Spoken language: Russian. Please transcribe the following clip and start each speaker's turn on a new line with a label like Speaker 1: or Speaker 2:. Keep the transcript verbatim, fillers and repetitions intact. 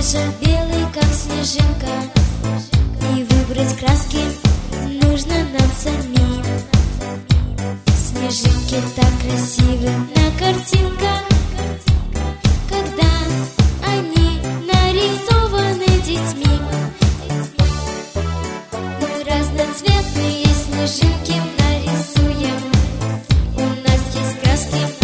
Speaker 1: же белый, как снежинка, и выбрать краски нужно нам самим. Снежинки так красивы на картинках, когда они нарисованы детьми. Мы разноцветные снежинки нарисуем, у нас есть краски.